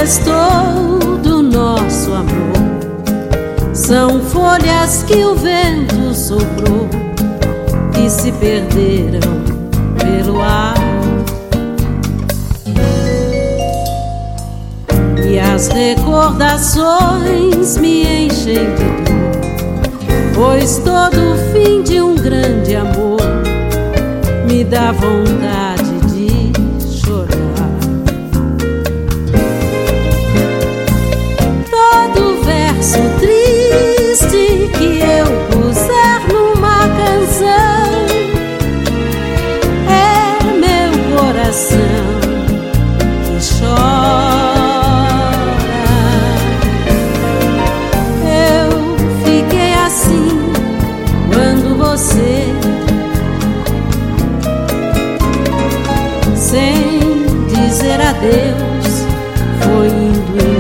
restou do nosso amor são folhas que o vento soprou e se perderam pelo ar. E as recordações me enchem de dor, pois todo fim de um grande amor me dá vontade de chorar. Todo verso triste que eu puser numa canção é meu coração que chora. Eu fiquei assim quando você, sem dizer adeus, foi indo embora.